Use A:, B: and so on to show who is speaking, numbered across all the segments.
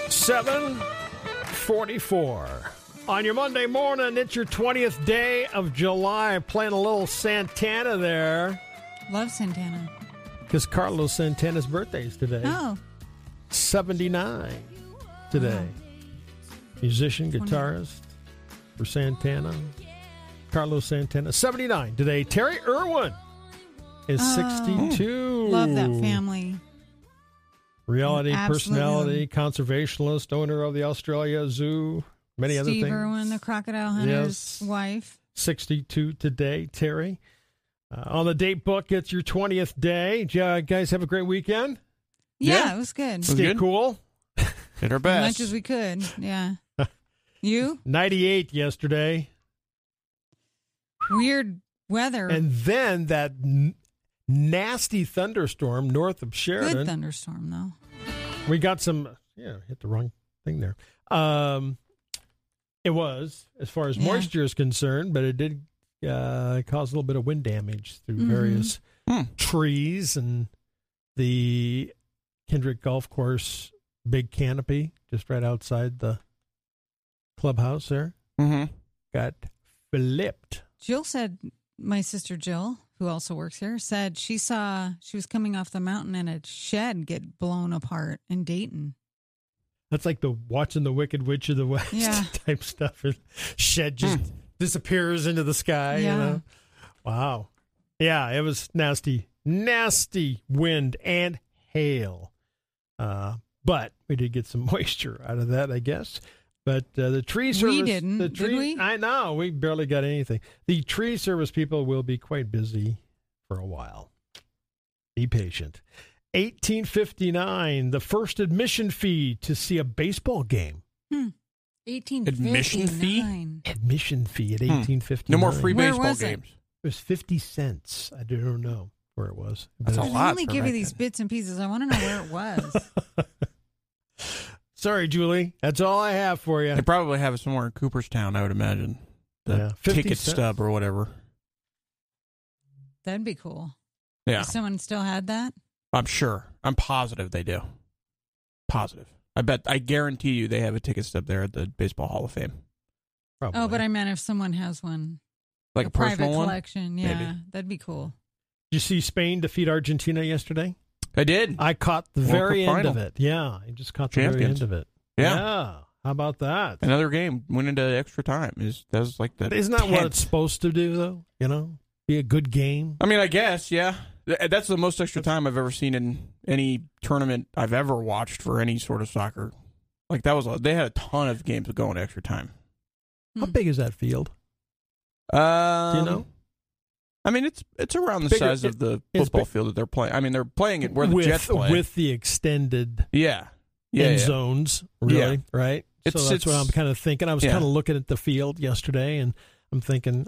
A: 7:44. On your Monday morning, it's your 20th day of July. Playing a little Santana there.
B: Love Santana.
A: Because Carlos Santana's birthday is today.
B: Oh.
A: 79 today.
B: Wow.
A: Musician, guitarist for Santana. Carlos Santana. 79 today. Terry Irwin is 62.
B: Love that family.
A: Reality
B: Absolutely.
A: personality, conservationist, owner of the Australia Zoo, many other things.
B: Steve Irwin, the crocodile hunter's wife.
A: 62 today, Terry. On the date book, it's your 20th day. Did you guys have a great weekend?
B: Yeah, it was good.
A: Stay cool.
C: Did our
B: As
C: best.
B: much as we could. Yeah. You?
A: 98 yesterday.
B: Weird weather.
A: And then that nasty thunderstorm north of Sheridan.
B: Good thunderstorm, though.
A: We got some, hit the wrong thing there. It was, as far as moisture is concerned, but it did cause a little bit of wind damage through various trees and the Kendrick Golf Course big canopy just right outside the clubhouse there. Got flipped.
B: Jill said, my sister Jill, who also works here, said she was coming off the mountain and a shed get blown apart in Dayton.
A: That's like the watching the Wicked Witch of the West type stuff. Shed just disappears into the sky.
B: Yeah.
A: You know? Wow. Yeah, it was nasty wind and hail. But we did get some moisture out of that, I guess. But the tree service...
B: We didn't, did we?
A: I know, we barely got anything. The tree service people will be quite busy for a while. Be patient. 1859, the first admission fee to see a baseball game.
B: 1859.
C: Admission fee?
A: Admission fee at 1859.
C: No more free
B: Where
C: baseball
B: was it?
C: games.
A: It was 50 cents. I don't know where it was.
C: That's a
B: They
C: lot.
B: only
C: for
B: give you
C: back
B: these
C: then.
B: bits and pieces. I want to know where it was.
A: Sorry, Julie. That's all I have for you.
C: They probably have it somewhere in Cooperstown, I would imagine. The
A: 50
C: ticket
A: cents.
C: stub or whatever.
B: That'd be cool.
C: Yeah,
B: If someone still had that.
C: I'm sure. I'm positive they do. Positive. I guarantee you they have a ticket stub there at the Baseball Hall of Fame.
A: Probably.
B: Oh, but I meant if someone has one.
C: Like a
B: private
C: personal one?
B: collection. Yeah,
C: Maybe.
B: that'd be cool.
A: Did you see Spain defeat Argentina yesterday?
C: I did.
A: I caught the
C: World
A: very
C: Cup
A: end
C: final.
A: of it. Yeah, I just caught the very
C: Champions.
A: end of it.
C: Yeah.
A: How about that?
C: Another game went into extra time. That was like the
A: Isn't that what
C: 10th.
A: it's supposed to do, though? Be a good game?
C: I mean, I guess, yeah. That's the most extra time I've ever seen in any tournament I've ever watched for any sort of soccer. Like, they had a ton of games going extra time.
A: How big is that field?
C: Do
A: Do you know?
C: I mean, it's around the
A: Bigger-
C: size of the
A: it's
C: football
A: big-
C: field that they're playing. I mean, they're playing it where the Jets play.
A: With the extended
C: yeah.
A: end zones, really, right? So that's what I'm kind of thinking. I was kind of looking at the field yesterday, and I'm thinking,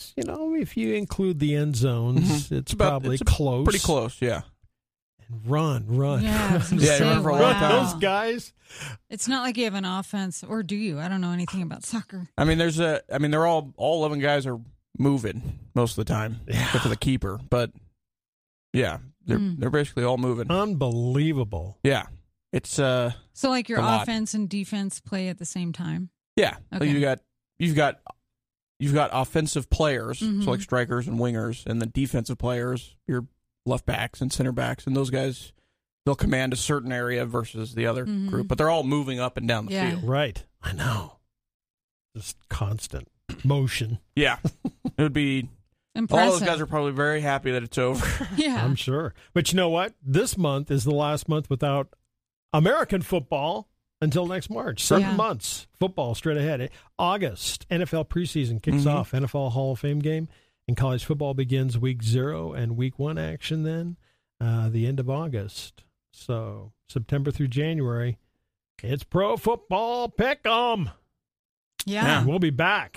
A: if you include the end zones, it's probably close.
C: Pretty close, yeah.
A: And run.
B: Yeah, I was gonna
C: Yeah,
B: say,
C: run for a long
B: wow.
C: time.
A: Those guys.
B: It's not like you have an offense, or do you? I don't know anything about soccer.
C: I mean, they're all 11 guys are moving most of the time, except for the keeper. But yeah, they're basically all moving.
A: Unbelievable.
C: Yeah, it's
B: So, like your
C: a lot.
B: offense and defense play at the same time.
C: yeah.
B: Okay.
C: So you've got offensive players,
B: Mhm.
C: so like strikers and wingers, and the defensive players, your left backs and center backs, and those guys, they'll command a certain area versus the other
B: Mhm.
C: group, but they're all moving up and down the
B: Yeah.
C: field.
A: Right. I know. Just constant motion.
C: Yeah, it would be.
B: Impressive.
C: All those guys are probably very happy that it's over.
B: Yeah.
A: I'm sure. But you know what? This month is the last month without American football until next March. 7 months. Football straight ahead. August, NFL preseason kicks off. NFL Hall of Fame game. And college football begins week 0 and week 1 action then, the end of August. So September through January, it's pro football pick'em.
B: Yeah.
A: And we'll be back.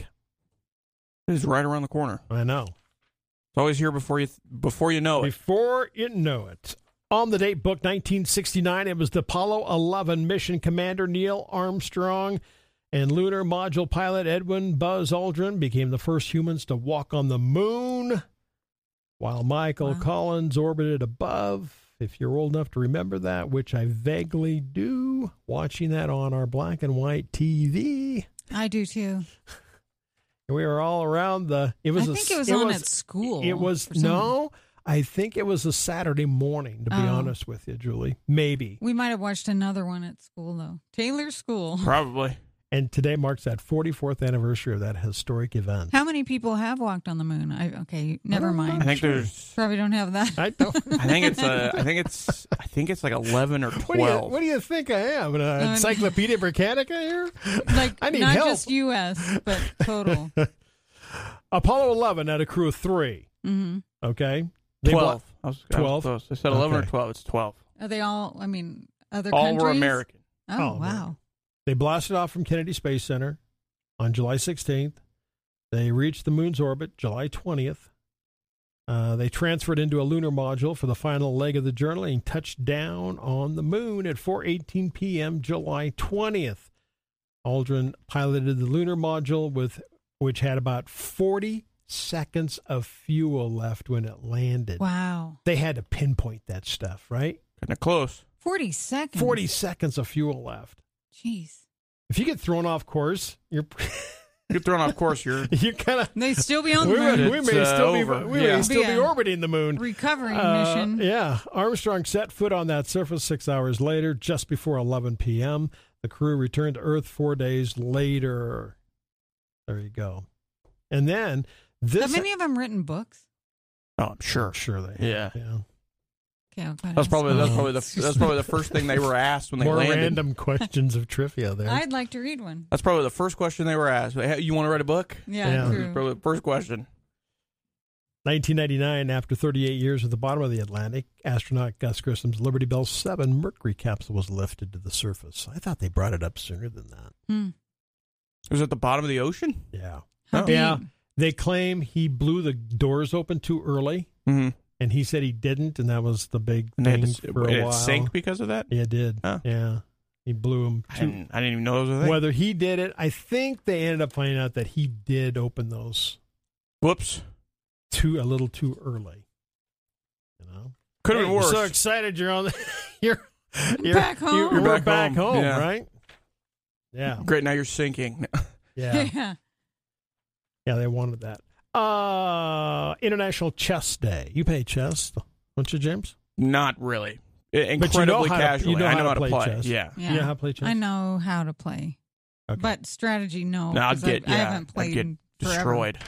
C: It's right around the corner.
A: I know.
C: It's always here before you know it.
A: Before you know it. On the date book, 1969, it was the Apollo 11 mission commander Neil Armstrong and lunar module pilot Edwin Buzz Aldrin became the first humans to walk on the moon, while Michael Collins orbited above. if you're old enough to remember that, which I vaguely do, watching that on our black and white TV.
B: I do too.
A: We were all around the.
B: I think it was on at school.
A: It was no. I think it was a Saturday morning. To be honest with you, Julie, maybe
B: we might have watched another one at school though. Taylor School,
C: probably.
A: And today marks that 44th anniversary of that historic event.
B: How many people have walked on the moon? Never mind.
C: I think there's
B: probably don't have that.
A: I don't.
C: I think it's like 11 or 12.
A: What do you think I am? An Encyclopedia Britannica here?
B: Like
A: I need
B: not
A: help.
B: just U.S. but total.
A: Apollo 11 had a crew of 3.
B: Mm-hmm.
A: Okay,
C: 12. I was
A: 12.
C: close. I said 11 or 12. It's 12.
B: Are they all? I mean, other
C: All
B: countries?
C: were American.
B: Oh,
A: Oh,
B: wow.
A: They blasted off from Kennedy Space Center on July 16th. They reached the moon's orbit July 20th. They transferred into a lunar module for the final leg of the journey and touched down on the moon at 4:18 p.m. July 20th. Aldrin piloted the lunar module, which had about 40 seconds of fuel left when it landed.
B: Wow.
A: They had to pinpoint that stuff, right?
C: Kind of close.
B: 40 seconds.
A: 40 seconds of fuel left.
B: Jeez.
A: If you get thrown off course, you're
C: thrown off course.
A: you kind of.
B: They still be on the moon.
A: We may still be
B: Yeah.
A: orbiting the moon.
B: Recovering mission.
A: Yeah, Armstrong set foot on that surface 6 hours later, just before 11 p.m. The crew returned to Earth 4 days later. There you go. And then this.
B: Have many of them written books?
C: Oh, I'm sure.
A: Sure they have.
C: Yeah.
B: Okay,
C: That's probably the first thing they were asked when they
A: More
C: landed.
A: random questions of trivia there.
B: I'd like to read one.
C: That's probably the first question they were asked. Hey, you want to write a book?
B: Yeah. True.
C: Probably the first question.
A: 1999, after 38 years at the bottom of the Atlantic, astronaut Gus Grissom's Liberty Bell 7 Mercury capsule was lifted to the surface. I thought they brought it up sooner than that.
C: It was at the bottom of the ocean?
A: Yeah.
B: How deep?
A: Yeah. They claim he blew the doors open too early,
C: Mm-hmm.
A: and he said he didn't, and that was the big
C: And they
A: thing
C: had to,
A: for a
C: it
A: while.
C: sank because of that?
A: Yeah, it did.
C: Huh.
A: Yeah. He blew them
C: I
A: too.
C: didn't even know those were there.
A: Whether he did it, I think they ended up finding out that he did open those
C: Whoops.
A: a little too early. You know?
C: Could have been
A: You're
C: worse.
A: so excited you're on the, you're
B: back home.
A: You're
C: back
A: back
C: home.
A: home,
C: Yeah.
A: right? Yeah.
C: Great, now you're sinking.
A: Yeah.
B: Yeah.
A: Yeah, they wanted that. International Chess Day. You play chess, don't you, James?
C: Not really.
A: But
C: Incredibly casually.
A: you know
C: I
A: how
C: know
A: to
C: how to
A: play
C: play.
A: chess.
C: Yeah.
B: Yeah.
A: You know how to play chess?
B: I know how to play.
A: Okay.
B: But strategy, no.
C: No, I'd
B: 'cause
C: get
B: I haven't played
C: I'd get
B: in forever.
C: destroyed.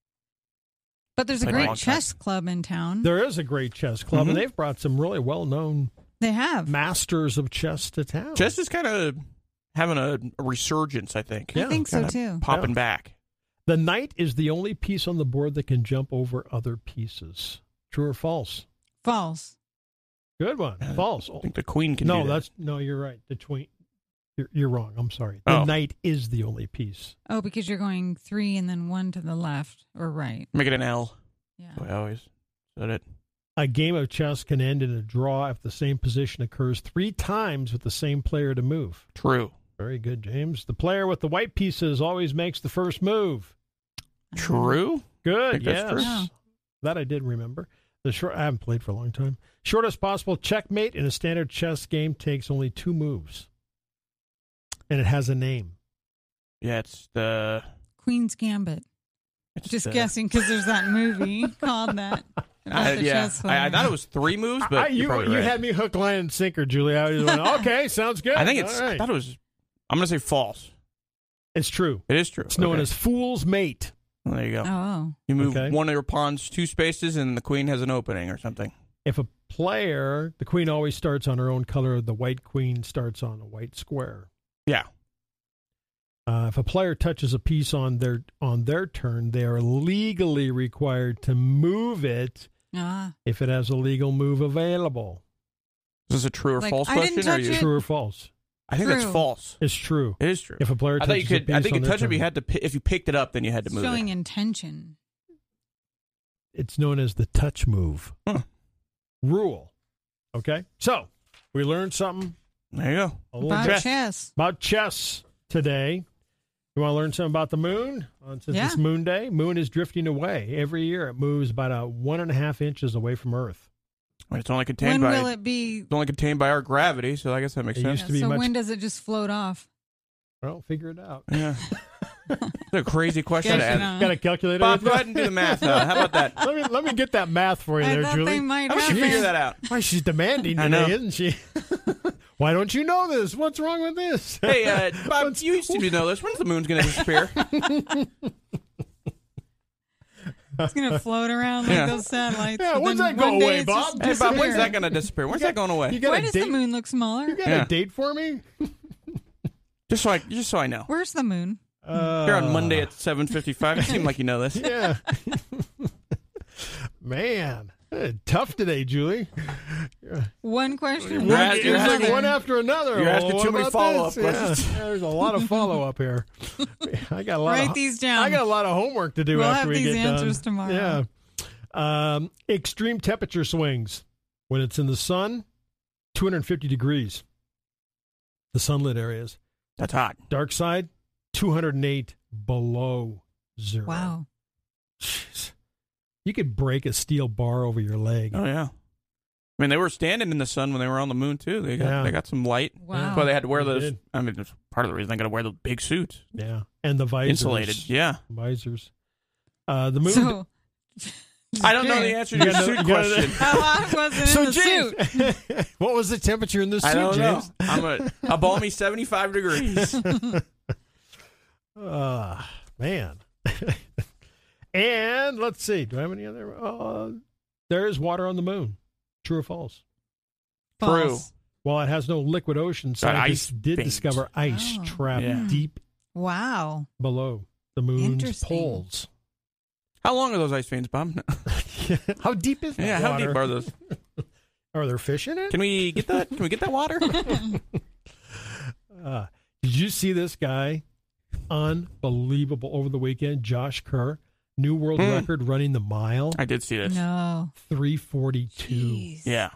B: But there's a
C: Played a
B: great
C: long time.
B: chess club in town.
A: There is a great chess club,
C: Mhm.
A: and they've brought some really well-known
B: They have.
A: masters of chess to town.
C: Chess is kind of having a resurgence, I think.
B: I think so
C: Kinda
B: too.
C: Popping
A: Yeah.
C: back.
A: The knight is the only piece on the board that can jump over other pieces. True or false?
B: False.
A: Good one. False.
C: I think the queen can do that.
A: You're right. You're wrong. I'm sorry. The
C: Oh.
A: knight is the only piece.
B: Oh, because you're going 3 and then 1 to the left or right.
C: Make it an L.
B: Yeah.
C: I always said it.
A: A game of chess can end in a draw if the same position occurs 3 times with the same player to move.
C: True.
A: Very good, James. The player with the white pieces always makes the first move.
C: True?
A: Good,
C: Think that's
A: yes.
C: true.
B: Yeah.
A: That I did remember. I haven't played for a long time. Shortest possible checkmate in a standard chess game takes only 2 moves. And it has a name.
C: Yeah, it's the...
B: Queen's Gambit.
C: It's
B: Just
C: the,
B: guessing because there's that movie called that. about the chess
C: I
B: player.
C: thought it was 3 moves, but
A: you
C: you're probably right.
A: had me hook, line, and sinker, Julie. I was went, okay, sounds good.
C: I think it's...
A: All right.
C: I thought it was... I'm going to say false.
A: It's true.
C: It is true.
A: It's known
C: Okay.
A: as Fool's Mate.
C: Well, there you go.
B: Oh.
C: You move
A: Okay.
C: one of your pawns 2 spaces, and the queen has an opening or something.
A: If a player, the queen always starts on her own color. The white queen starts on a white square.
C: Yeah.
A: If a player touches a piece on their turn, they are legally required to move it
B: Ah.
A: if it has a legal move available.
C: Is this a true or
B: Like,
C: false
B: I didn't
C: question? Or
B: touch
C: you...
B: it.
A: True or false?
C: I think that's
B: True.
C: false.
A: It's true.
C: It is true.
A: If a player
C: I
A: touches
C: thought you could.
A: a piece
C: I think
A: on
C: you
A: their
C: touch it, but you
A: turn,
C: had to. If you picked it up, then you had to move
B: Showing
C: it.
B: intention.
A: it's known as the touch move
C: Huh.
A: rule. Okay, so we learned something
C: There you go.
A: a little
B: About
A: bit
B: chess.
A: about chess today. You want to learn something about the moon? Since
B: Yeah.
A: it's Moon Day, moon is drifting away. Every year it moves about 1.5 inches away from Earth.
C: Well, it's only contained
B: When
C: by
B: will it be?
C: it's only contained by our gravity, so I guess that makes
A: It
C: sense.
A: used to be
B: So
A: much.
B: when does it just float off?
A: Well, figure it out.
C: Yeah. It's a crazy question to
B: Guess you
C: ask.
B: know.
A: Got a calculator?
C: Bob, go ahead and do the math. How about that?
A: Let me get that math for you
B: I
A: there,
B: thought
A: Julie.
B: they might
C: How about
B: have
C: you figure
B: it.
C: that out?
A: Why, she's demanding
C: I know.
A: today, isn't she? Why don't you know this? What's wrong with this?
C: Hey, Bob, you seem to know this. When's the moon's going to disappear?
B: It's going to float around like
C: Yeah.
B: those satellites.
A: Yeah,
B: but
A: when's
B: then
A: that go
B: one day
A: away,
B: it's
A: Bob?
B: just
C: Hey, Bob, when's
B: disappear.
C: that going to disappear? When's that going away?
A: You got
B: Why
A: a
B: does
A: date?
B: the moon look smaller?
A: You got
C: Yeah.
A: a date for me?
C: Just so I know.
B: Where's the moon?
C: Here on Monday at 7:55. It seemed like you know this.
A: Yeah. Man, tough today, Julie.
B: One question.
C: You're asking-
A: It's
C: you're
A: like
C: asking-
A: one after another.
C: you're asking
A: What
C: too many
A: about
C: follow-up
A: this?
C: questions.
A: Yeah, there's a lot of follow up here. I got a lot.
B: Write
A: of,
B: these down.
A: I got a lot of homework to do
B: We'll
A: after
B: have
A: we
B: these
A: get done.
B: answers tomorrow.
A: Yeah. Extreme temperature swings when it's in the sun, 250 degrees. The sunlit areas.
C: That's hot.
A: Dark side, 208 below zero.
B: Wow.
A: Jeez. You could break a steel bar over your leg.
C: Oh yeah. I mean, they were standing in the sun when they were on the moon too. They got some light.
B: Wow.
C: That's why they had to wear
A: They
C: those.
A: did.
C: I mean, that's part of the reason they got to wear the big suits,
A: Yeah. And the visors.
C: insulated. Yeah.
A: Visors. The moon.
B: So,
C: I don't know the answer to your
A: You
C: suit
A: gotta- you gotta-
C: question.
B: how hot was it in the
A: James,
B: suit?
A: what was the temperature in this suit,
C: I don't know.
A: James?
C: I'm a balmy 75 degrees.
A: Man. And let's see. Do I have any other? There is water on the moon. True or false?
B: False.
A: While it has no liquid ocean, scientists
C: ice
A: did
C: veins.
A: discover ice
B: Oh.
A: trapped
C: Yeah.
A: deep
B: Wow.
A: below the moon's
B: Interesting.
A: poles.
C: How long are those ice veins, Bob?
A: How deep is that
C: Yeah, how
A: water?
C: deep are those?
A: Are there fish in it?
C: Can we get that? Can we get that water?
A: Did you see this guy? Unbelievable over the weekend. Josh Kerr, new world record running the mile,
C: I did see this.
B: No.
A: 3:42.
B: Jeez.
C: Yeah.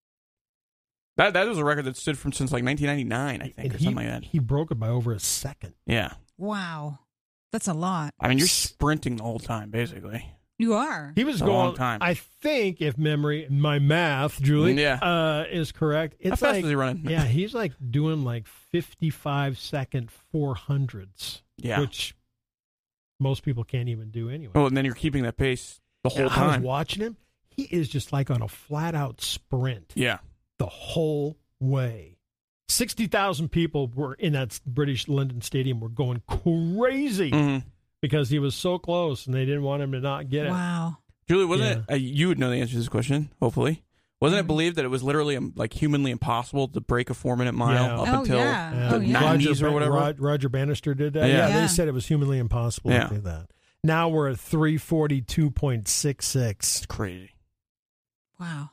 C: That was a record that stood from since like 1999, I think,
A: And
C: or something like that.
A: he broke it by over a second.
C: Yeah.
B: Wow. That's a lot.
C: I mean, you're sprinting the whole time, basically.
B: You are.
A: He was
C: It's a
A: going.
C: long time.
A: I think, if my math, Julie, is correct,
C: How
A: it's
C: fast
A: like
C: is he running?
A: yeah, he's like doing like 55-second 400s,
C: Yeah.
A: which most people can't even do anyway.
C: Oh, and then you're keeping that pace the whole
A: I was
C: time.
A: watching him. He is just like on a flat out sprint
C: Yeah.
A: the whole way. 60,000 people were in that British London Stadium were going crazy
C: Mm-hmm.
A: because he was so close and they didn't want him to not get it.
B: Wow.
C: Julie, wasn't it? You would know the answer to this question, hopefully. Wasn't it believed that it was literally like humanly impossible to break a 4-minute mile
A: Yeah.
C: up
B: Oh,
C: until
B: yeah.
C: the
B: Oh, yeah.
C: 90s or whatever?
A: Roger Bannister did that.
C: Yeah.
A: Yeah,
B: Yeah.
A: they said it was humanly impossible
C: Yeah.
A: to do that. Now we're at 342.66.
C: It's crazy.
B: Wow.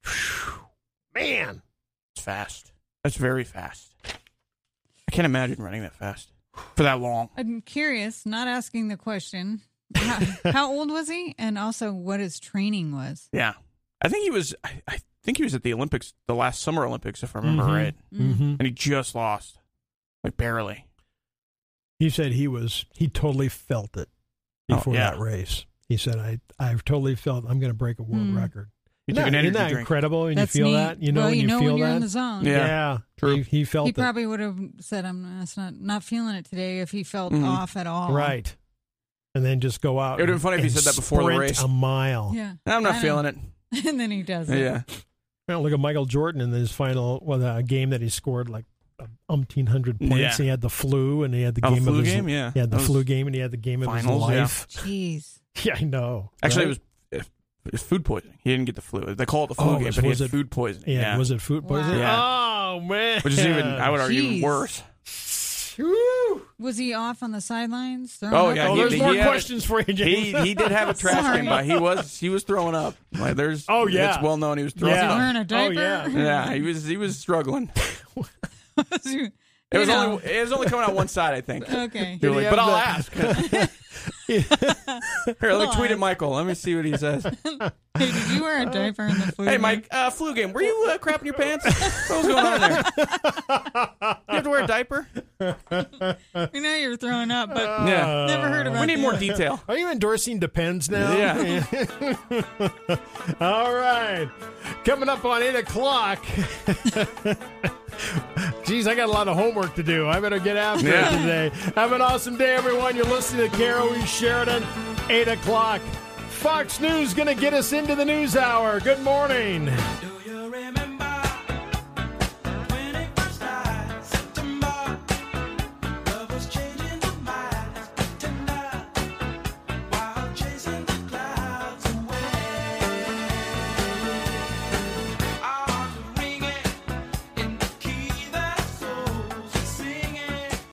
A: Man.
C: It's fast. That's very fast. I can't imagine running that fast for that long.
B: I'm curious, not asking the question. How old was he? And also what his training was.
C: Yeah. I think he was I think he was at the Olympics, the last Summer Olympics, if I remember
A: Mhm.
C: right.
A: Mm-hmm.
C: And he just lost. Like barely.
A: He said he totally felt it before
C: yeah.
A: that race. He said, I've totally felt I'm going to break a world record.
C: He
A: Isn't
C: took an
A: that,
C: energy
A: isn't that
C: drink.
A: incredible when
B: That's
A: you feel
B: neat.
A: that? You know,
B: well,
A: when you
B: know
A: feel
B: when you're
A: that?
B: in the zone.
C: Yeah. True.
A: He felt
B: He
A: it.
B: probably would have said, "I'm just not feeling it today." If he felt
C: Mhm.
B: off at all,
A: Right. And then just go out.
C: It would've been funny if he
A: and
C: said that before the
A: sprint
C: race.
A: a mile.
B: Yeah,
C: I'm not
B: I
C: feeling
B: know.
C: it.
B: And then he does it.
C: Yeah.
A: Well, look at Michael Jordan in his final game that he scored like 1,800 points.
C: Yeah.
A: He had the flu, and he had the
C: Oh,
A: game
C: flu
A: of his
C: game? Yeah.
A: He had the
C: That was
A: flu game, and he had the game of
C: finals,
A: his life.
B: Jeez.
A: Yeah, I know.
C: Actually,
A: right?
C: it was food poisoning. He didn't get the flu. They call it the flu
A: Oh,
C: game,
A: was-
C: but he
A: was
C: had
A: it-
C: food poisoning.
A: Yeah, was it food poisoning?
C: Wow.
A: Oh man,
C: Which is even, I would argue,
B: Jeez.
C: even worse.
A: Woo.
B: Was he off on the sidelines? throwing
C: Oh,
B: up?
C: yeah,
A: Oh,
C: he-
A: there's
C: he
A: more
C: had it-
A: questions for you, James.
C: He did have a trash
B: Sorry.
C: can by. He was throwing up. Like there's
A: Oh, yeah.
C: it's well known he was throwing
B: Was he
A: Yeah.
C: up.
B: wearing a diaper?
A: Oh, yeah.
C: Yeah, he was struggling.
B: You
C: It was
B: know.
C: only coming out one side, I think.
B: Okay.
C: You're
A: Did he
C: like, but
A: have
C: I'll
A: the-
C: ask. Here, let me tweet at Michael. Let me see what he says.
B: Hey, did you wear a diaper in the flu?
C: Hey,
B: game?
C: Mike, flu game. Were you crapping your pants? What was going on there? You have to wear a diaper?
B: We know you're throwing up, but
C: Yeah.
B: never heard about
C: We need
B: that.
C: more detail.
A: Are you endorsing Depends now?
C: Yeah.
A: All right. Coming up on 8 o'clock. Geez, I got a lot of homework to do. I better get after it today. Have an awesome day, everyone. You're listening to Carol E. Sheridan, 8 o'clock. Fox News going to get us into the news hour. Good morning.